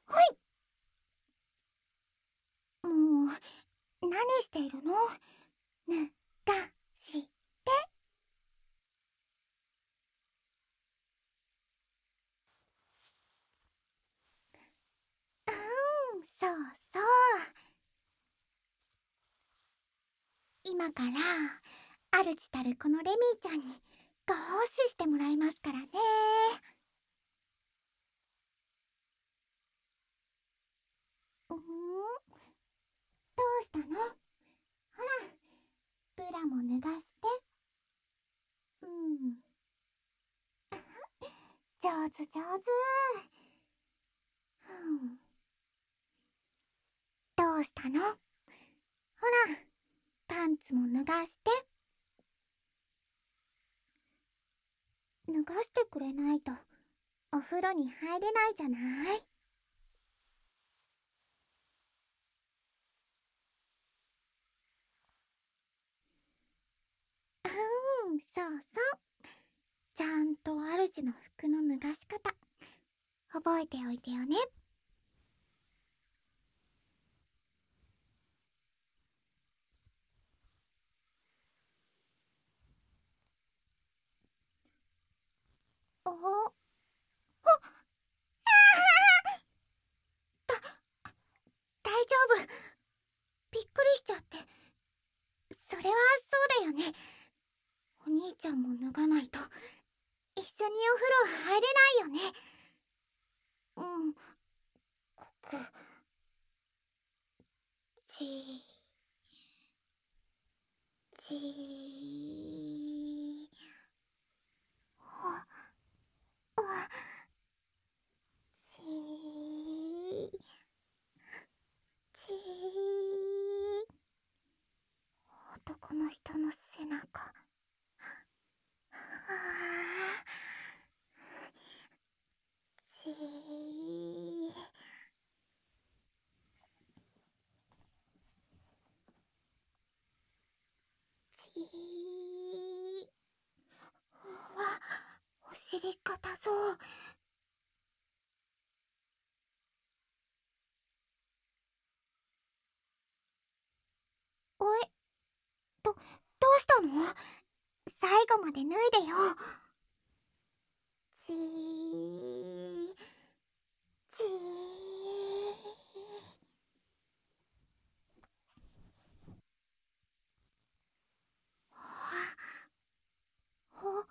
はい。もう、何しているの？ぬがして。そうそう。今から、主たるこのレミーちゃんにご奉仕してもらいますからね。どうしたの？ほら、ブラも脱がして。うん。上手上手。どうしたの？ほら、パンツも脱がして。脱がしてくれないとお風呂に入れないじゃない。そうそう。ちゃんと主の服の脱がし方覚えておいてよね。おお。大丈夫。びっくりしちゃって。それはそうだよね。お兄ちゃんも脱がないと一緒にお風呂入れないよね。うん。こくちちほあちち男の人の背中。あちちわ、お尻硬そう。おい、どうしたの？最後まで脱いでよ。ちーちほ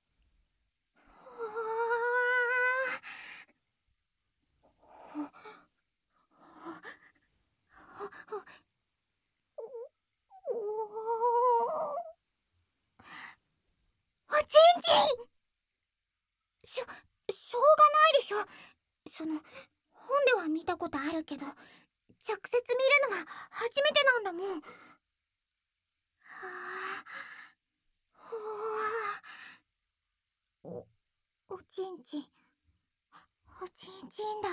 おちんちん。しょうがないでしょ。本では見たことあるけど、直接見るのは初めてなんだもん。はあ、ほあ、おちんちん、おちんちんだ。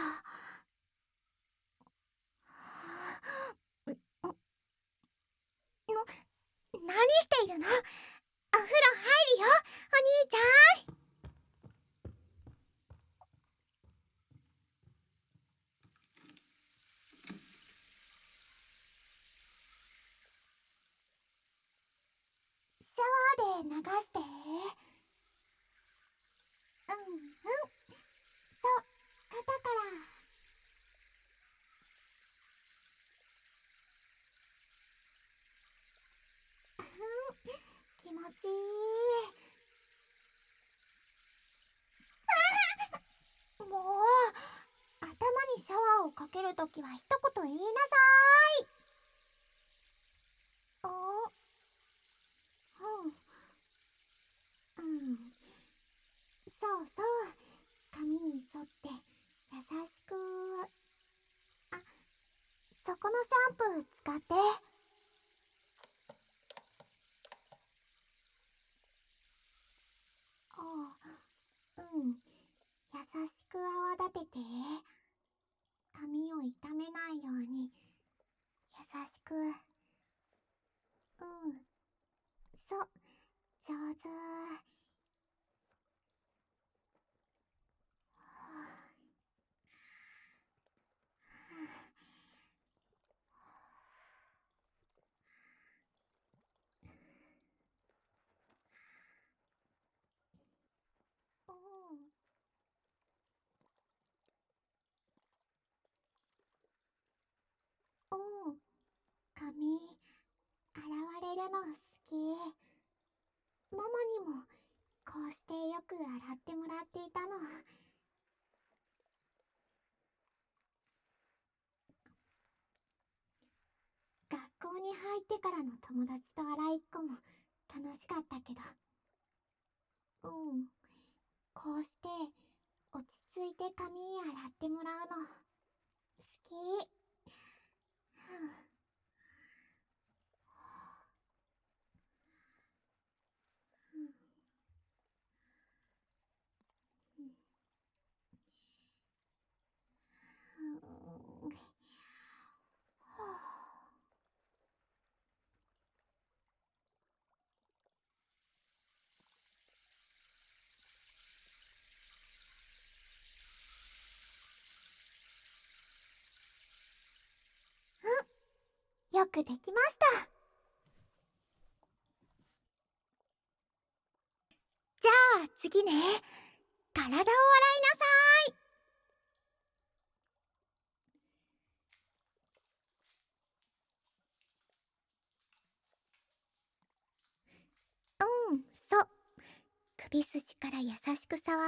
何しているの？お風呂入るよ、お兄ちゃん。シャワーで流して。そう、肩から。気持ちいい。もう、頭にシャワーをかけるときは一言言いなさい。お、うん、そうそう。髪に沿って優しく。あ、そこのシャンプー使って。優しく泡立てて。髪を傷めないように優しく。そう、上手。 るの好き。ママにもこうしてよく洗ってもらっていたの。学校に入ってからの友達と洗いっこも楽しかったけど、こうして落ち着いて髪洗ってもらうの好き。よくできました。じゃあ次ね、体を洗いなさい。そう。首筋から優しく触って。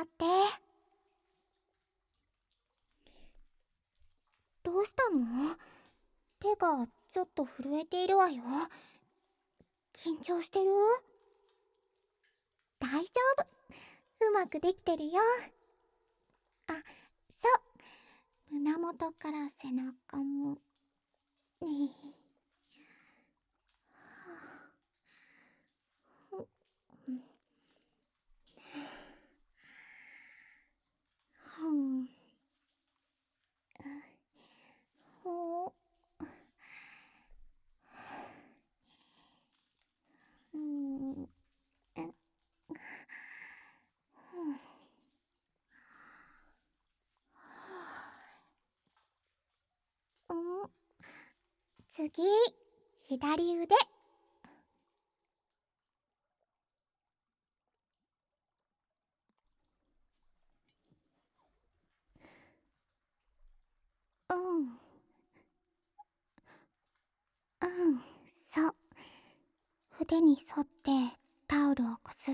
どうしたの？手がちょっと震えているわよ。緊張してる？大丈夫。うまくできてるよ。あ、そう。胸元から背中も。ねえ。うん。ほうん。次、左腕。うん。そう。腕に沿ってタオルをこすって。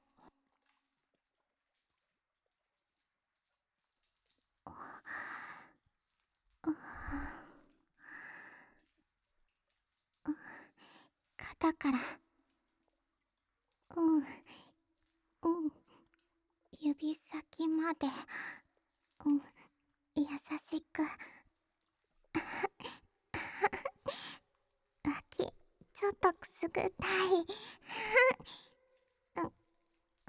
肩から。指先まで。優しく。脇、ちょっとくすぐったい。うん、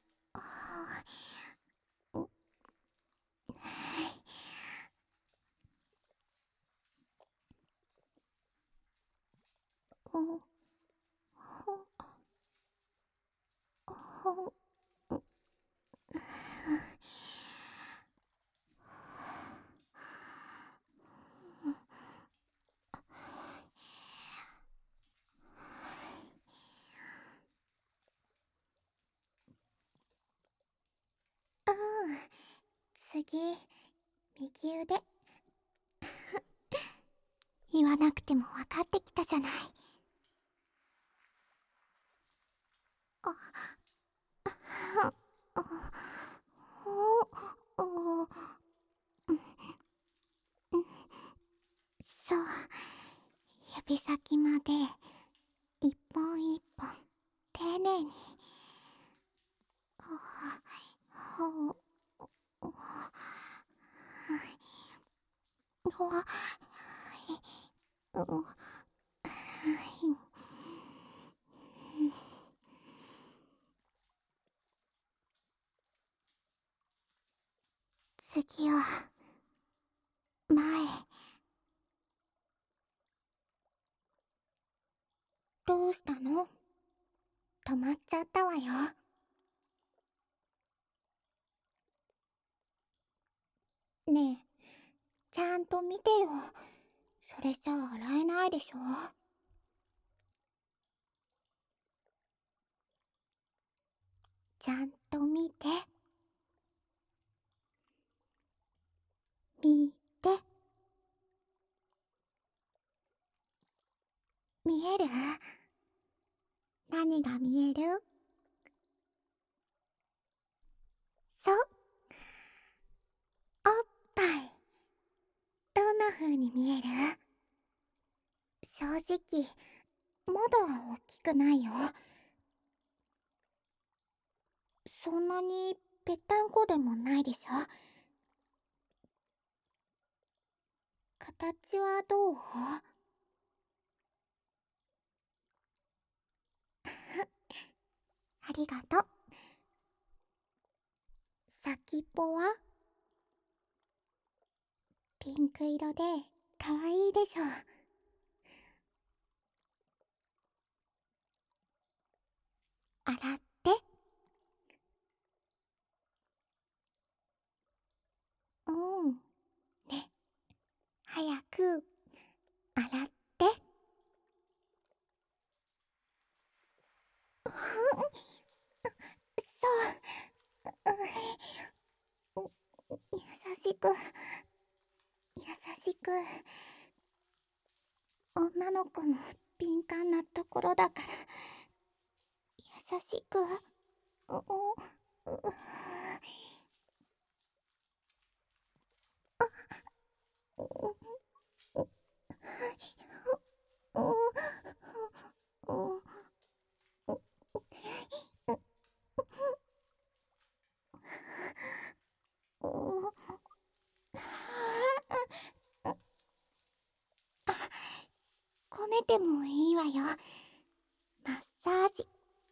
次、右腕。言わなくても分かってきたじゃない。そう、指先まで一本一本丁寧に。次は前。どうしたの？止まっちゃったわよ。ねえ、ちゃんと見てよ。それじゃ洗えないでしょ。ちゃんと見て。見て。見える？ 何が見える？そう、おっぱい。どんな風に見える？正直、まだ大きくないよ。そんなにぺったんこでもないでしょ。形はどう？ありがとう。先っぽはピンク色でかわいいでしょ。洗って。うん。ね、早く洗って。そう。優しく、優しく。女の子の敏感なところだから、優しく。ううこねてもいいわよ。マッサージ。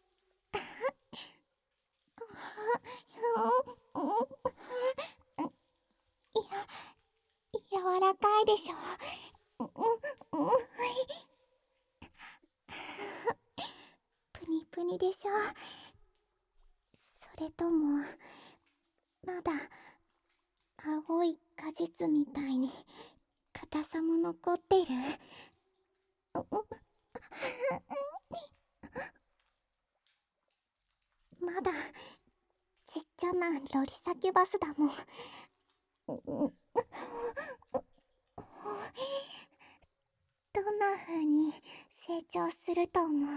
柔らかいでしょ。プニプニでしょ。それともまだ青い果実みたいに硬さも残ってる？まだちっちゃなロリサキバスだもん。どんな風に成長すると思う？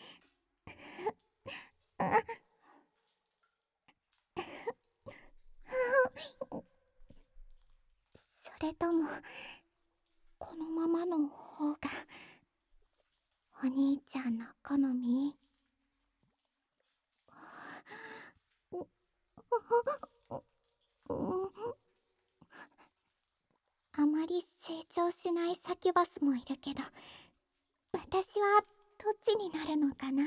それともこのままの方がお兄ちゃんの好み？あまり成長しないサキュバスもいるけど、私はどっちになるのかな。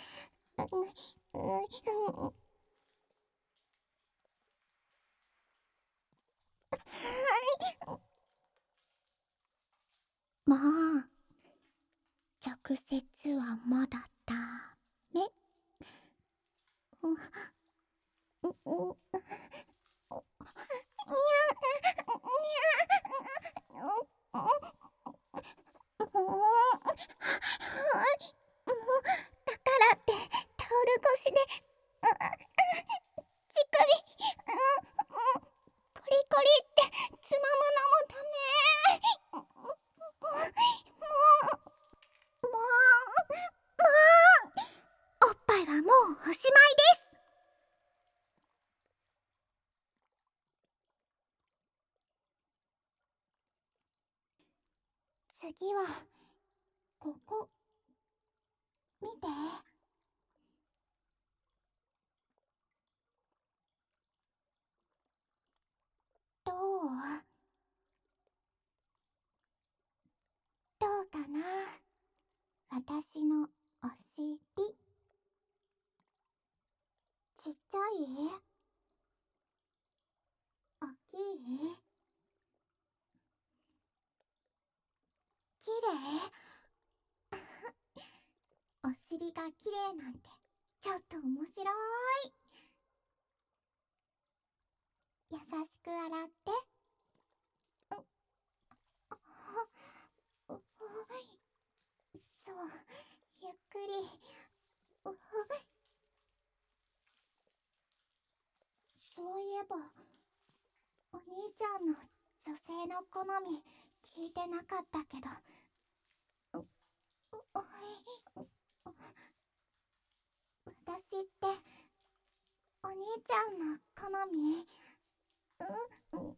まあ、直接はまだダメ。だからってタオル越しで乳首コリコリってつまむのもダメ。もうおっぱいはもうおしまいです。次はここ見て。どう？どうかな？私のお尻ちっちゃい？おっきい？きれい？お尻がきれいなんてちょっと面白い。優しく洗って。そう、ゆっくり。そういえばお兄ちゃんの女性の好み聞いてなかったけど、 ってお兄ちゃんの好み？うん、うん、うん、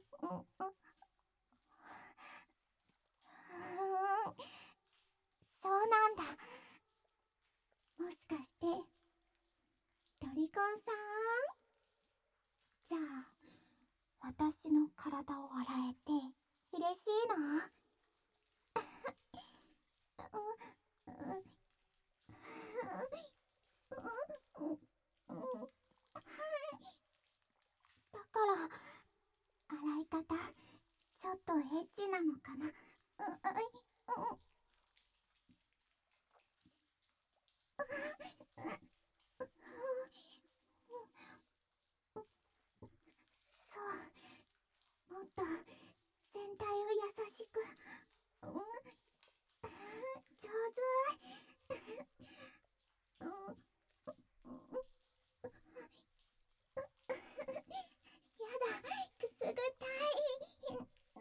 そうなんだ。もしかしてロリコンさん、じゃあ私の体を洗えて嬉しいの？うん、うん、うん、うん、だから洗い方ちょっとエッチなのかな？うん、そう、もっと全体を優しく。うん、上手。うん、うん、やだ、くすぐったい。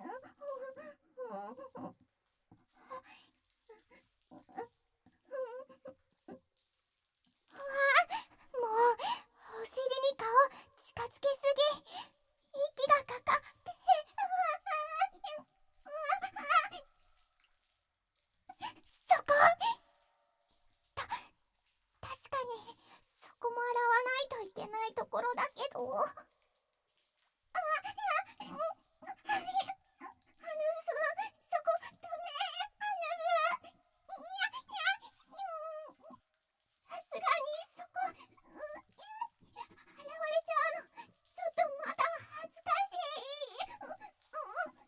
もうお尻に顔近づけすぎ。息がかかって。そこ、た確かにそこも洗わないといけないところだけど。そこダメ。さすがにそこ、洗われちゃうのちょっとまだ恥ずかしい。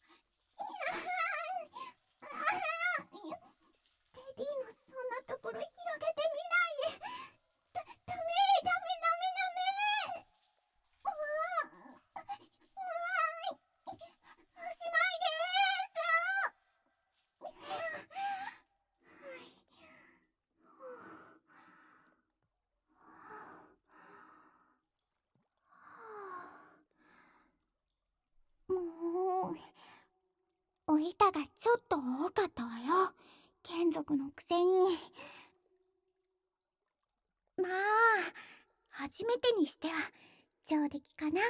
テディのそんなところ広げてみないで。ダメダメダメダメ。おしまいですもう、お板がちょっと多かったわよ。眷属のくせに。まあ、初めてにしては上出来かな。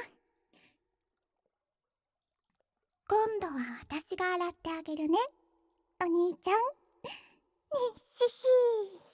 今度は私が洗ってあげるね、お兄ちゃん。にっししー。